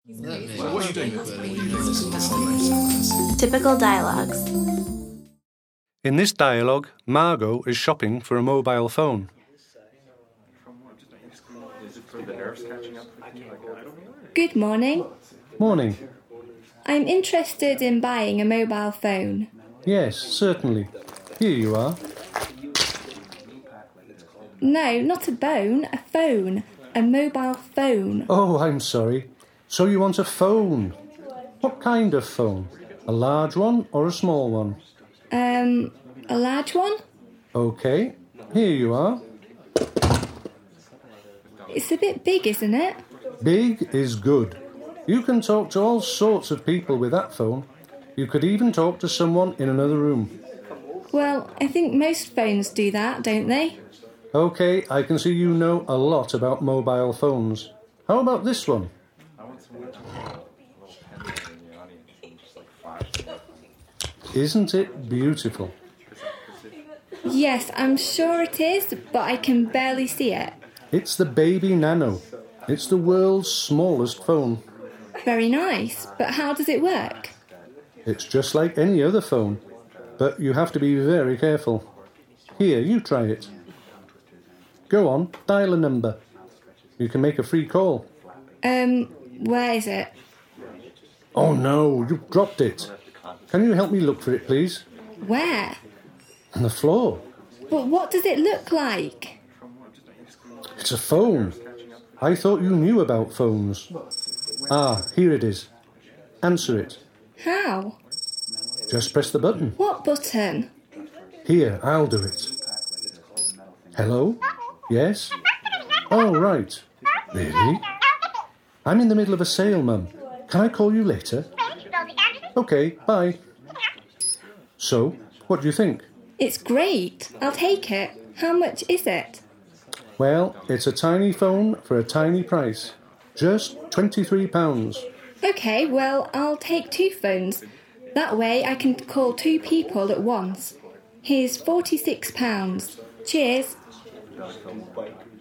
What are you doing? Typical dialogues. In this dialogue, Margot is shopping for a mobile phone. Good morning. Morning. I'm interested in buying a mobile phone. Yes, certainly. Here you are. No, not a bone, a phone. A mobile phone. Oh, I'm sorry. So you want a phone? What kind of phone? A large one or a small one? A large one? OK, here you are. It's a bit big, isn't it? Big is good. You can talk to all sorts of people with that phone. You could even talk to someone in another room. Well, I think most phones do that, don't they? OK, I can see you know a lot about mobile phones. How about this one? Isn't it beautiful? Yes, I'm sure it is, but I can barely see it. It's the Baby Nano. It's the world's smallest phone. Very nice, but how does it work? It's just like any other phone, but you have to be very careful. Here, you try it. Go on, dial a number. You can make a free call. Where is it? Oh no, you've dropped it. Can you help me look for it, please? Where? On the floor. But what does it look like? It's a phone. I thought you knew about phones. Ah, here it is. Answer it. How? Just press the button. What button? Here, I'll do it. Hello? Yes? Oh, right. Really? I'm in the middle of a sale, Mum. Can I call you later? OK, bye. So, what do you think? It's great. I'll take it. How much is it? Well, it's a tiny phone for a tiny price. Just £23. OK, well, I'll take 2 phones. That way I can call 2 people at once. Here's £46. Cheers.